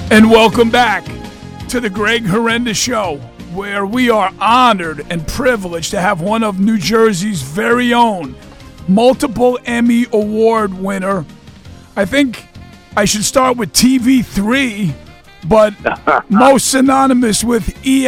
And welcome back to the Greg Herenda Show, where we are honored and privileged to have one of New Jersey's very own multiple Emmy Award winner. I think I should start with TV3, but most synonymous with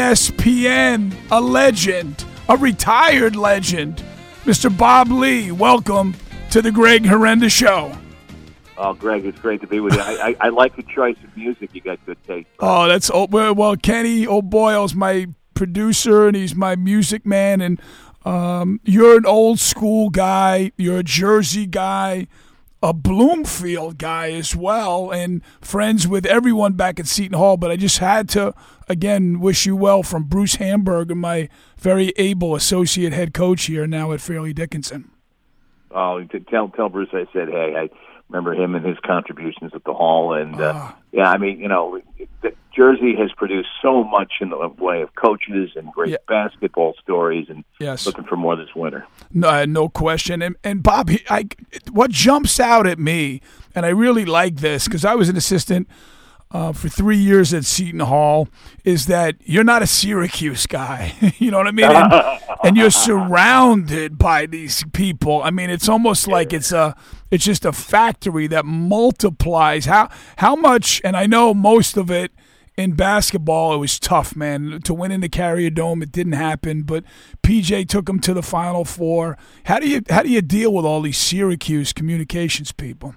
ESPN, a legend, a retired legend, Mr. Bob Lee. Welcome to the Greg Herenda Show. Oh, Greg, it's great to be with you. I like the choice of music. You got good taste. Oh, that's well. Kenny O'Boyle's my producer, and he's my music man. And you're an old school guy. You're a Jersey guy, a Bloomfield guy as well, and friends with everyone back at Seton Hall. But I just had to again wish you well from Bruce Hamburger, my very able associate head coach here now at Fairleigh Dickinson. Oh, tell Bruce I said hey. I remember him and his contributions at the Hall, and yeah, I mean, Jersey has produced so much in the way of coaches and great basketball stories, and looking for more this winter. No question. And Bob, what jumps out at me, and I really like this because I was an assistant for 3 years at Seton Hall, is that you're not a Syracuse guy. You know what I mean? And you're surrounded by these people. I mean, it's almost like it's just a factory that multiplies. How much, and I know most of it in basketball, it was tough, man. To win in the Carrier Dome, it didn't happen, but PJ took them to the Final Four. How do you deal with all these Syracuse communications people?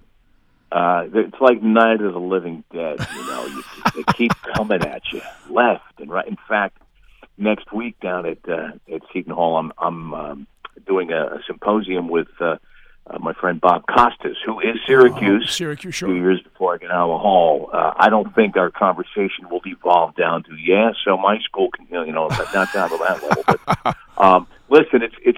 It's like Night of the Living Dead. They keep coming at you left and right. In fact, next week down at Seton Hall, I'm doing a symposium with my friend Bob Costas, who is Syracuse. Syracuse, sure. 2 years before I get out of the Hall. I don't think our conversation will devolve down to so my school can, not down to that level. But listen, it's.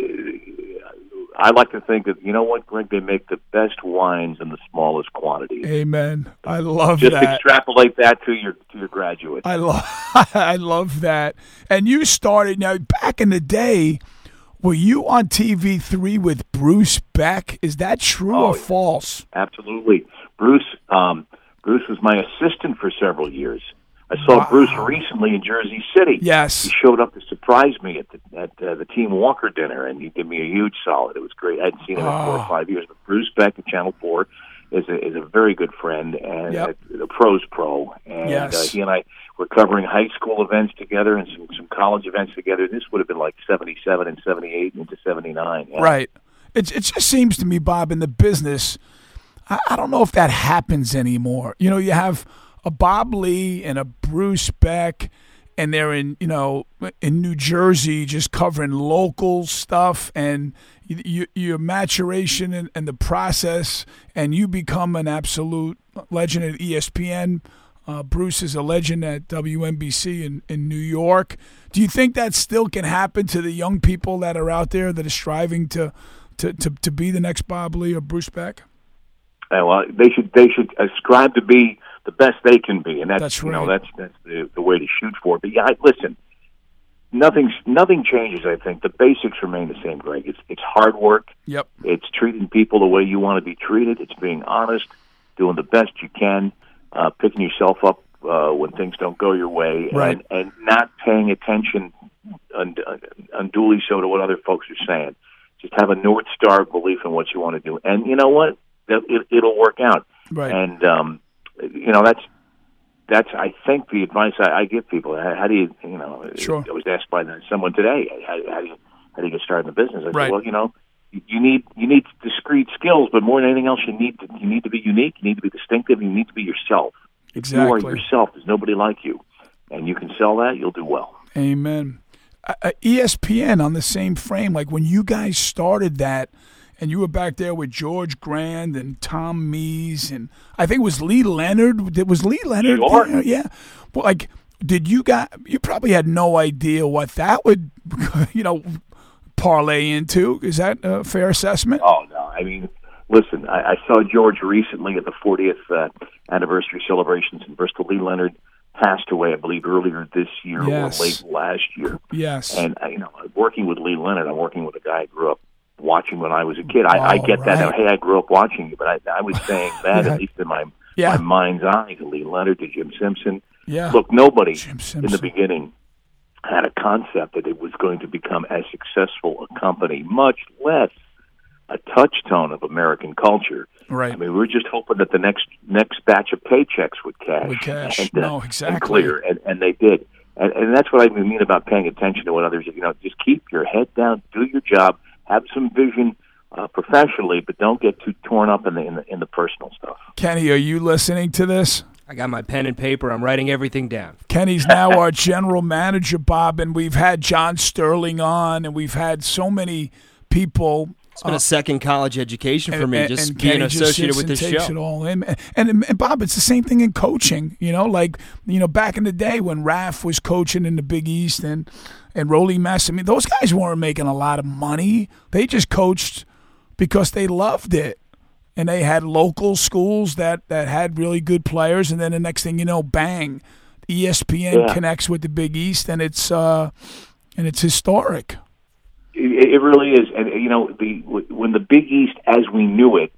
I like to think that, you know what, Greg, they make the best wines in the smallest quantities. Amen. I love that. Just extrapolate that to your graduates. I love that. And you started, now, back in the day, were you on TV3 with Bruce Beck? Is that true or false? Absolutely. Bruce was my assistant for several years. I saw Bruce recently in Jersey City. Yes. He showed up to surprise me at the Team Walker dinner, and he did me a huge solid. It was great. I hadn't seen him in 4 or 5 years. But Bruce Beck at Channel 4 is a very good friend and a pro's pro. And he and I were covering high school events together and some college events together. This would have been like 77 and 78 into 79. Yeah. Right. It just seems to me, Bob, in the business, I don't know if that happens anymore. You have a Bob Lee and a Bruce Beck, and they're in New Jersey just covering local stuff, and your maturation and the process, and you become an absolute legend at ESPN. Bruce is a legend at WNBC in New York. Do you think that still can happen to the young people that are out there that are striving to be the next Bob Lee or Bruce Beck? Well, they should ascribe to be the best they can be, and that's right. That's the way to shoot for it. But listen, nothing changes. I think the basics remain the same, Greg. It's hard work. Yep. It's treating people the way you want to be treated. It's being honest, doing the best you can, picking yourself up when things don't go your way, right. and not paying attention unduly so to what other folks are saying. Just have a North Star belief in what you want to do, and you know what, it'll work out. Right. And that's I think the advice I give people. How do you Sure. I was asked by someone today, how do you get started in the business? I right. said, well, you need discrete skills, but more than anything else, you need to be unique. You need to be distinctive. You need to be yourself. Exactly. If you are yourself, there's nobody like you, and you can sell that. You'll do well. Amen. ESPN on the same frame, like when you guys started that. And you were back there with George Grand and Tom Mees, and I think it was Lee Leonard. Was Lee Leonard? Sure. Yeah. Well, you probably had no idea what that would, parlay into. Is that a fair assessment? Oh, no. I mean, listen, I saw George recently at the 40th anniversary celebrations in Bristol. Lee Leonard passed away, I believe, earlier this year or late last year. Yes. And, working with Lee Leonard, I'm working with a guy I grew up watching when I was a kid. I get that. Right. Hey, I grew up watching you, but I was saying that at least in my Yeah. my mind's eye to Lee Leonard to Jim Simpson. Yeah. Look, nobody Jim in the Simpson. beginning had a concept that it was going to become as successful a company, much less a touchstone of American culture. Right. I mean, we were just hoping that the next batch of paychecks would cash. No, exactly. And clear, and they did. And that's what I mean about paying attention to what others, just keep your head down, do your job, have some vision professionally, but don't get too torn up in the personal stuff. Kenny, are you listening to this? I got my pen and paper. I'm writing everything down. Kenny's now our general manager, Bob, and we've had John Sterling on, and we've had so many people. It's been a second college education for me, just being Kenny associated with this takes show. It all in. And Bob, it's the same thing in coaching. Back in the day when Raph was coaching in the Big East and Rolly Mess, I mean, those guys weren't making a lot of money. They just coached because they loved it. And they had local schools that had really good players, and then the next thing you know, bang, ESPN connects with the Big East, and it's historic. It really is, and when the Big East, as we knew it,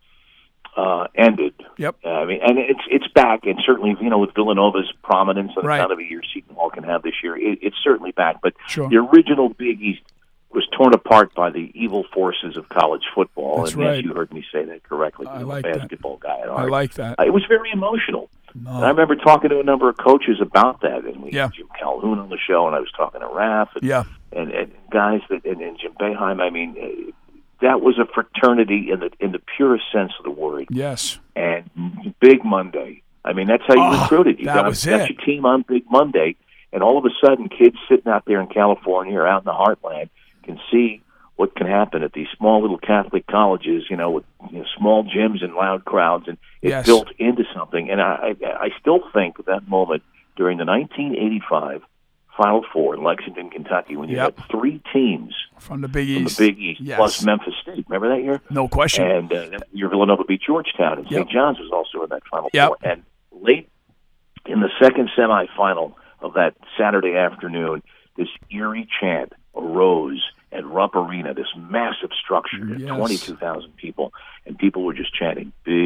ended. Yep. I mean, and it's back, and certainly with Villanova's prominence and the kind of a year Seton Hall can have this year, it's certainly back. But the original Big East was torn apart by the evil forces of college football. That's and right. Yes, you heard me say that correctly. I like basketball that. guy at heart. I like that. It was very emotional. No. And I remember talking to a number of coaches about that, and we had Yeah. Jim Calhoun on the show, and I was talking to Raph, and guys and Jim Boeheim. I mean, that was a fraternity in the purest sense of the word. Yes. And Big Monday. I mean, that's how you recruited. You got your team on Big Monday, and all of a sudden, kids sitting out there in California or out in the heartland can see what can happen at these small little Catholic colleges, with small gyms and loud crowds, and it built into something. And I still think of that moment during the 1985 Final Four in Lexington, Kentucky, when you had three teams from the Big East, plus Memphis State. Remember that year? No question. And that year Villanova beat Georgetown, and St. John's was also in that Final Four. And late in the second semifinal of that Saturday afternoon, this eerie chant arose at Rupp Arena, this massive structure, 22,000 people, and people were just chanting,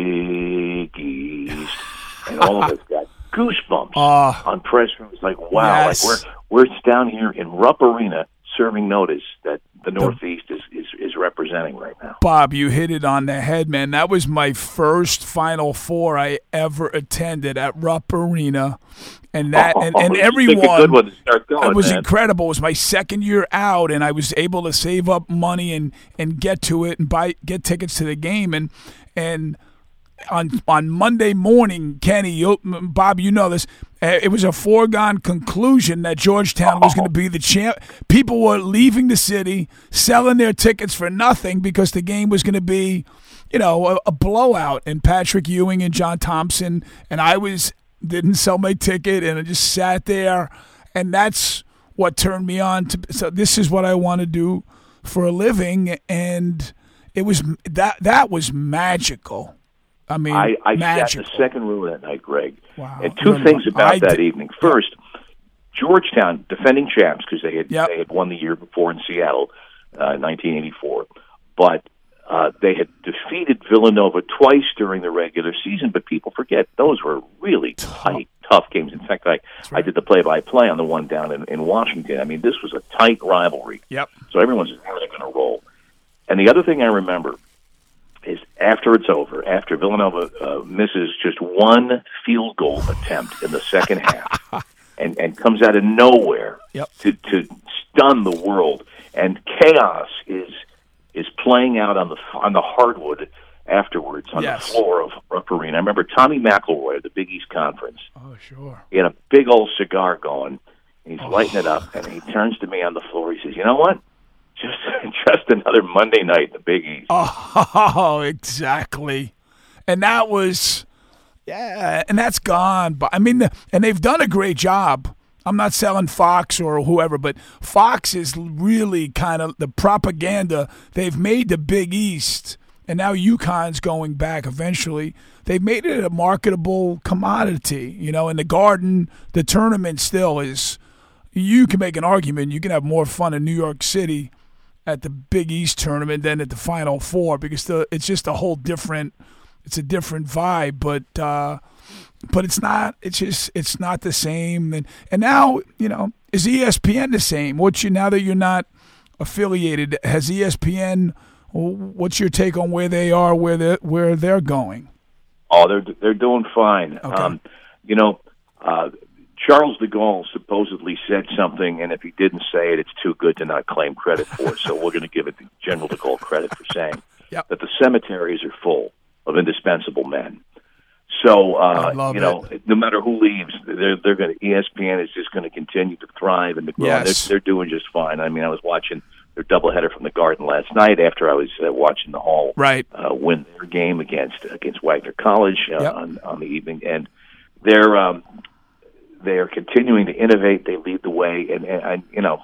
Big East, and all of us got goosebumps on press room. It's like, wow, like we're down here in Rupp Arena serving notice that the Northeast is representing right now. Bob, you hit it on the head, man. That was my first Final Four I ever attended at Rupp Arena. And that and everyone, a good one to start going, it was man. incredible. It was my second year out, and I was able to save up money and get to it and get tickets to the game. And on Monday morning, Kenny, Bob, you know this, it was a foregone conclusion that Georgetown was going to be the champ. People were leaving the city, selling their tickets for nothing because the game was going to be, a blowout. And Patrick Ewing and John Thompson, and I didn't sell my ticket, and I just sat there, and that's what turned me on to. So this is what I want to do for a living, and it was that was magical. I mean, I sat in the second row that night, Greg. Wow. And two things about that evening. First, Georgetown, defending champs, because they had won the year before in Seattle, 1984, but they had defeated Villanova twice during the regular season. But people forget those were really tight, tough games. In fact, I did the play-by-play on the one down in Washington. I mean, this was a tight rivalry. Yep. So everyone's really going to roll. And the other thing I remember is after it's over, after Villanova misses just one field goal attempt in the second half and comes out of nowhere to stun the world, and chaos is playing out on the hardwood afterwards on the floor of Rupp Arena. I remember Tommy McElroy of the Big East Conference. Oh, sure. He had a big old cigar going, and he's lighting it up, and he turns to me on the floor. He says, "You know what? Just another Monday night in the Big East." Oh, exactly. And that was, and that's gone. But I mean, and they've done a great job. I'm not selling Fox or whoever, but Fox is really kind of the propaganda. They've made the Big East, and now UConn's going back eventually. They've made it a marketable commodity. In the Garden, the tournament still is, you can make an argument. You can have more fun in New York City at the Big East tournament than at the Final Four because it's just a whole different It's a different vibe, but it's not. It's not the same. And now, is ESPN the same? Now that you're not affiliated, has ESPN? What's your take on where they are, where they're going? Oh, they're doing fine. Okay. Charles de Gaulle supposedly said something, and if he didn't say it, it's too good to not claim credit for it. So we're going to give it to General de Gaulle credit for saying that the cemeteries are full of indispensable men. So no matter who leaves, they're going to. ESPN is just going to continue to thrive and to grow. Yes. They're doing just fine. I mean, I was watching their doubleheader from the Garden last night after I was watching the Hall win their game against Wagner College on the evening, and they are continuing to innovate. They lead the way, and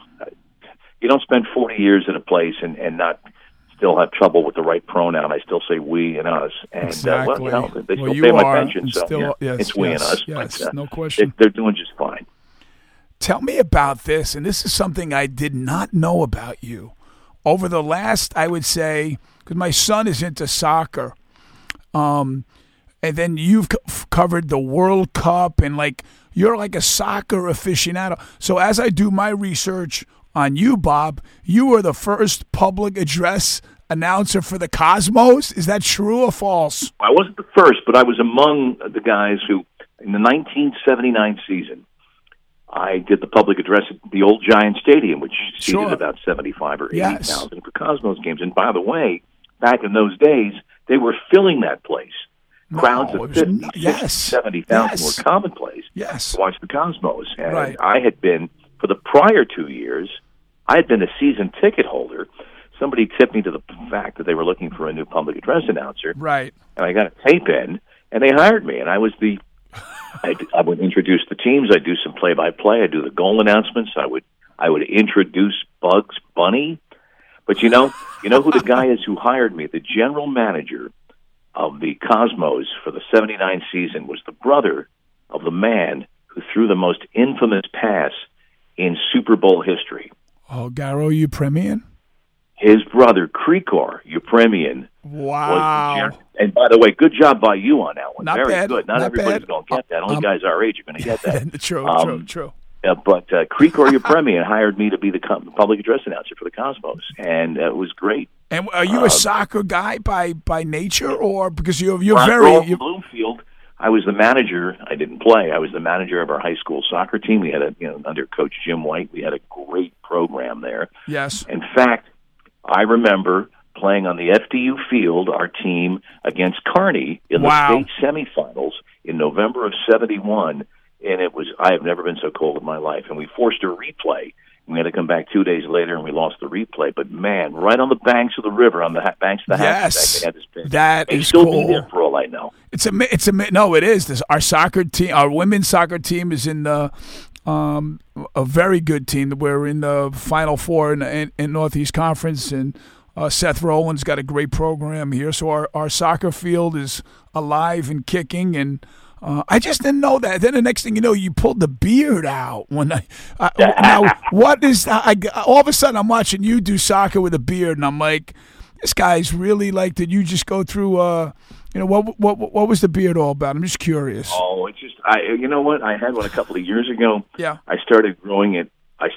you don't spend 40 years in a place and not still have trouble with the right pronoun. I still say we and us, and exactly. They still pay my pension, so it's we and us. Yes, but, no question. They're doing just fine. Tell me about this, and this is something I did not know about you. Over the last, I would say, because my son is into soccer, and then you've covered the World Cup, and you're like a soccer aficionado. So as I do my research on you, Bob, you were the first public address announcer for the Cosmos. Is that true or false? I wasn't the first, but I was among the guys who, in the 1979 season, I did the public address at the old Giant Stadium, which seated about 75 or 80,000 for Cosmos games. And by the way, back in those days, they were filling that place. Crowds of 50, 60, 70,000 were commonplace to watch the Cosmos. And I had been, for the prior 2 years, I had been a season ticket holder. Somebody tipped me to the fact that they were looking for a new public address announcer. Right. And I got a tape in, and they hired me. And I was I would introduce the teams. I'd do some play-by-play. I'd do the goal announcements. I would introduce Bugs Bunny. But you know who the guy is who hired me? The general manager of the Cosmos for the 79 season was the brother of the man who threw the most infamous pass in Super Bowl history. Oh, Garo Yepremian? His brother, Krikor Yepremian. Wow. And by the way, good job by you on that one. Not Very bad. good. Not everybody's going to get that. Only guys our age are going to get that. True. But Krikor Yepremian hired me to be the public address announcer for the Cosmos, and it was great. And are you a soccer guy by nature, or because you're very Bloomfield? I was the manager. I didn't play. I was the manager of our high school soccer team. We had under Coach Jim White, we had a great program there. Yes. In fact, I remember playing on the FDU field, our team against Kearney in the state semifinals in November of '71. And I have never been so cold in my life. And we forced a replay. We had to come back 2 days later, and we lost the replay. But, man, right on the banks of the river, on the banks of the Hackensack, they had this pitch. That is still cool. Be there for all I know. No, it is. Our soccer team, our women's soccer team is in the a very good team. We're in the Final Four in Northeast Conference, and Seth Rowland's got a great program here. So our soccer field is alive and kicking, and I just didn't know that. Then the next thing you know, you pulled the beard out. Now, what is that? All of a sudden, I'm watching you do soccer with a beard, and I'm like, this guy's really did you just go through, what was the beard all about? I'm just curious. Oh, it's just, you know what? I had one a couple of years ago. Yeah. I started growing it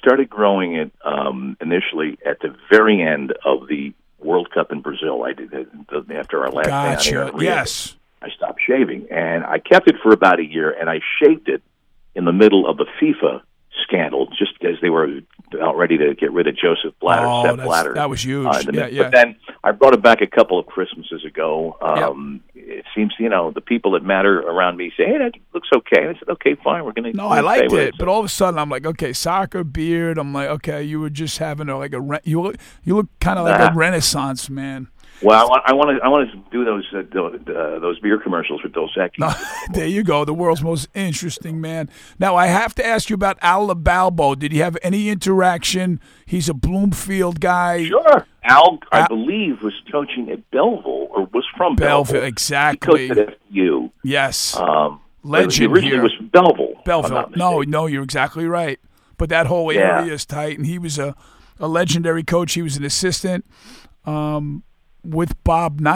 initially at the very end of the World Cup in Brazil. I did it after our last day on air. Yes. I stopped shaving, and I kept it for about a year, and I shaved it in the middle of the FIFA scandal, just as they were about ready to get rid of Joseph Blatter, Sepp Blatter. That was huge. But then I brought it back a couple of Christmases ago. It seems, the people that matter around me say, hey, that looks okay. And I said, okay, fine, we're going to I liked it. But all of a sudden, I'm like, okay, soccer, beard. I'm like, okay, you were just having you look kind of like a Renaissance man. Well, I want to do those beer commercials with Dos Equis. No, there you go, the world's most interesting man. Now, I have to ask you about Al LaBalbo. Did you have any interaction? He's a Bloomfield guy. Sure. Al, I believe, was coaching at Belleville, or was from Belleville. Exactly. He coached at FDU. Yes. Legend originally here. Was from Belleville. Belleville. No, you're exactly right. But that whole area is tight, and he was a legendary coach. He was an assistant with Bob Knight,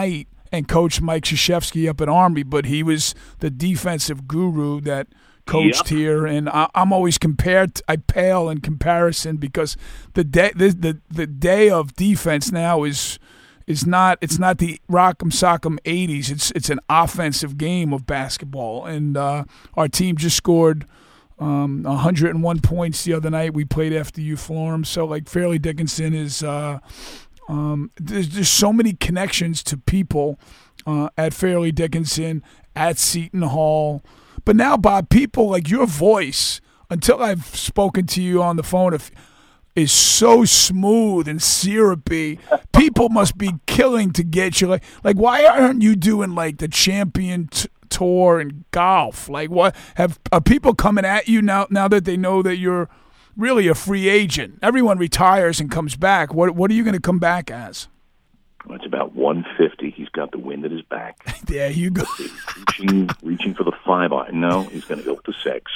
and coached Mike Krzyzewski up at Army, but he was the defensive guru that coached here, and I'm always I pale in comparison because the day of defense now is not the rock'em sock'em 80s. It's an offensive game of basketball, and our team just scored 101 points the other night. We played FDU Florham, so like Fairleigh Dickinson is there's so many connections to people at Fairleigh Dickinson, at Seton Hall. But now, Bob, people like your voice, until I've spoken to you on the phone, is so smooth and syrupy. People must be killing to get you. Like why aren't you doing like the champion tour in golf? Like, what are people coming at you now that they know that you're really a free agent? Everyone retires and comes back. What are you going to come back as? Well, it's about 150. He's got the wind at his back. There you go. reaching for the 5-iron. No, he's going to go with the 6.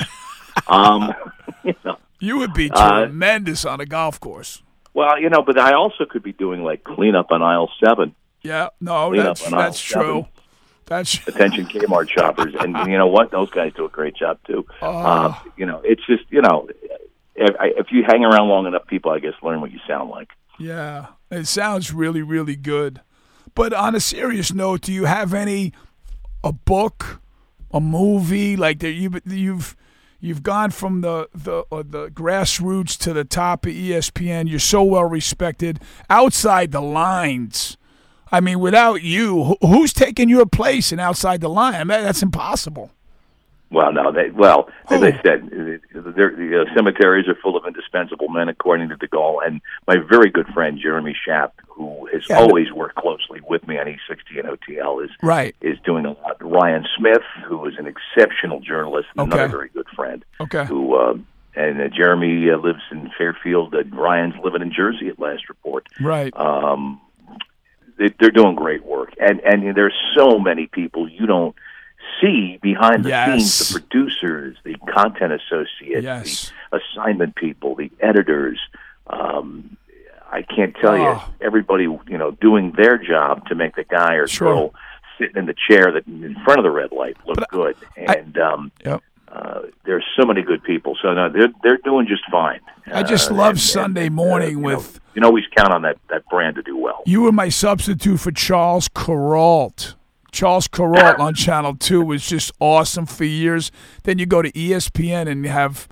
You would be tremendous on a golf course. Well, but I also could be doing like cleanup on aisle 7. Yeah, no, that's true. That's attention Kmart shoppers, and you know what? Those guys do a great job too. It's just if you hang around long enough, people, I guess, learn what you sound like. Yeah, it sounds really, really good. But on a serious note, do you have a book, a movie like that? You've gone from the grassroots to the top of ESPN. You're so well respected outside the lines. I mean, without you, who's taking your place in outside the line? I mean, that's impossible. Well, no. As I said, the cemeteries are full of indispensable men, according to DeGaulle. And my very good friend Jeremy Schaap, who has always worked closely with me on E60 and OTL, is doing a lot. Ryan Smith, who is an exceptional journalist, and another very good friend. Okay. And Jeremy lives in Fairfield. Ryan's living in Jersey at last report. Right. They're doing great work, and there's so many people you don't see behind the scenes: the producers, the content associates, the assignment people, the editors. I can't tell you everybody doing their job to make the guy or girl sitting in the chair that in front of the red light look good. And there's so many good people. So no, they're doing just fine. I just love Sunday morning with. You can always count on that brand to do well. You were my substitute for Charles Kuralt. Charles Kuralt on Channel 2 was just awesome for years. Then you go to ESPN and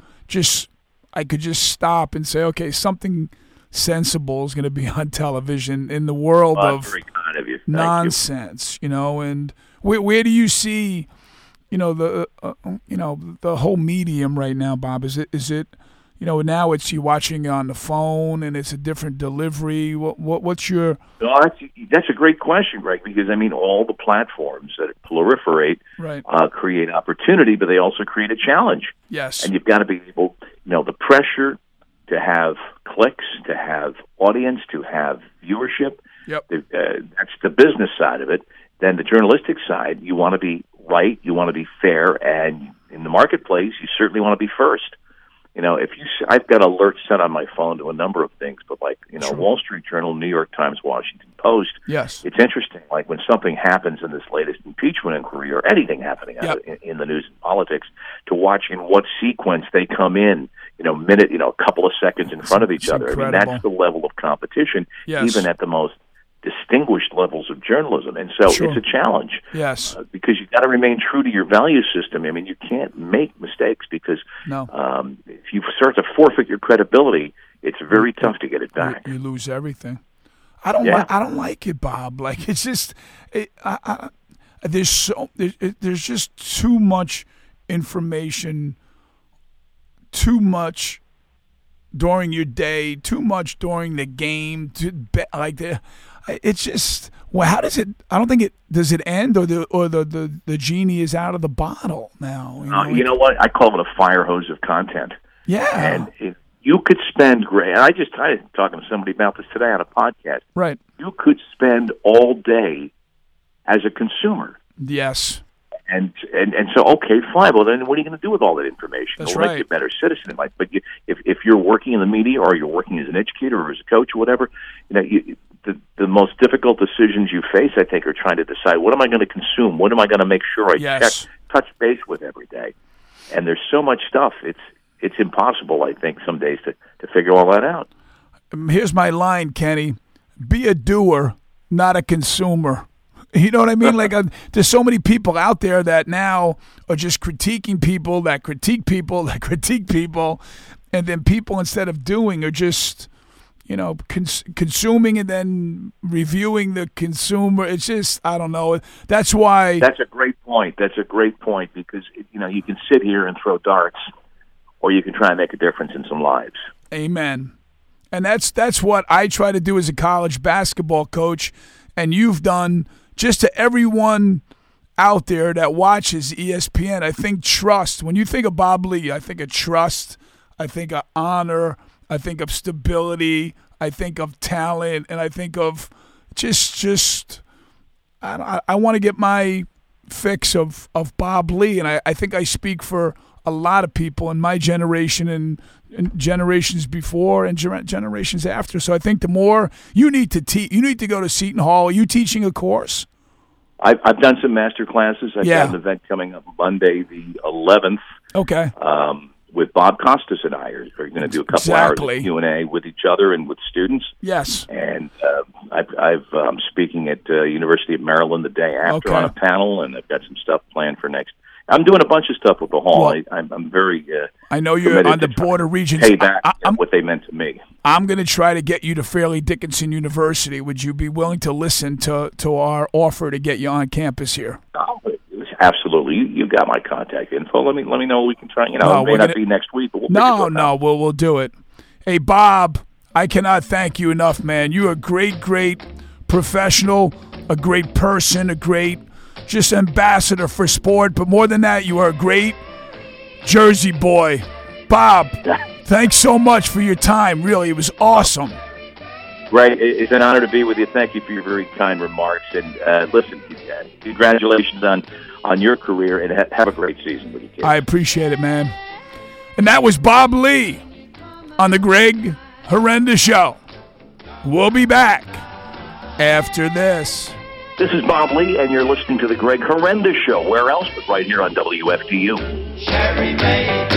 I could just stop and say, okay, something sensible is going to be on television in the world of very kind of you. Nonsense, and where do you see, the whole medium right now, Bob? Is it now it's you watching on the phone and it's a different delivery. What's your? No, that's a great question, Greg. Because all the platforms that proliferate create opportunity, but they also create a challenge. Yes, and you've got to be able, the pressure to have clicks, to have audience, to have viewership. Yep, that's the business side of it. Then the journalistic side, you want to be right, you want to be fair, and in the marketplace, you certainly want to be first. I've got alerts set on my phone to a number of things, but Wall Street Journal, New York Times, Washington Post. Yes, it's interesting. Like when something happens in this latest impeachment inquiry or anything happening in the news and politics, to watch in what sequence they come in. A couple of seconds in front of each other. Incredible. I mean, that's the level of competition, even at the most distinguished levels of journalism. And so it's a challenge. Yes. Because you've got to remain true to your value system. I mean, you can't make mistakes because if you start to forfeit your credibility, it's very tough to get it back. You lose everything. I don't like it, Bob. Like, it's just there's just too much information, too much during your day, too much during the game. It's just how does it? I don't think does it end or the genie is out of the bottle now. You know what? I call it a fire hose of content. Yeah, and if you could spend great. I was talking to somebody about this today on a podcast. Right, you could spend all day as a consumer. Yes. And so, okay, fine. Well, then what are you going to do with all that information? That's It'll make you a better citizen. But if you're working in the media or you're working as an educator or as a coach or whatever, the most difficult decisions you face, I think, are trying to decide, what am I going to consume? What am I going to make sure I touch base with every day? And there's so much stuff. It's impossible, I think, some days to figure all that out. Here's my line, Kenny. Be a doer, not a consumer. You know what I mean? Like, there's so many people out there that now are just critiquing people that critique people that critique people. And then people, instead of doing, are just, consuming and then reviewing the consumer. It's just, I don't know. That's why. That's a great point. Because, you can sit here and throw darts, or you can try and make a difference in some lives. Amen. And that's what I try to do as a college basketball coach, and you've done. Just to everyone out there that watches ESPN, I think trust. When you think of Bob Lee, I think of trust. I think of honor. I think of stability. I think of talent. And I think of just I want to get my fix of Bob Lee. And I think I speak for a lot of people in my generation and generations before and generations after. So I think the more you need to teach, you need to go to Seton Hall. Are you teaching a course? I've done some master classes. I've got an event coming up Monday, the 11th. Okay. With Bob Costas and I are going to do a couple hours of Q&A with each other and with students. Yes. And I'm speaking at University of Maryland the day after on a panel, and I've got some stuff planned for next. I'm doing a bunch of stuff with the Hall. Well, I'm very. I know you're on the board of Regents. Pay back what they meant to me. I'm going to try to get you to Fairleigh Dickinson University. Would you be willing to listen to our offer to get you on campus here? Oh, absolutely. You got my contact info. Let me know what we can try. It may not be next week, but we'll do it. Hey, Bob, I cannot thank you enough, man. You're a great professional, a great person, a great just ambassador for sport. But more than that, you are a great Jersey boy. Bob, thanks so much for your time. Really, it was awesome. Ray, it's an honor to be with you. Thank you for your very kind remarks. And listen, congratulations on your career, and have a great season with you, kids. I appreciate it, man. And that was Bob Lee on the Greg Horrendous Show. We'll be back after this. This is Bob Lee, and you're listening to the Greg Horrendous Show. Where else but right here on WFTU. Sherry May.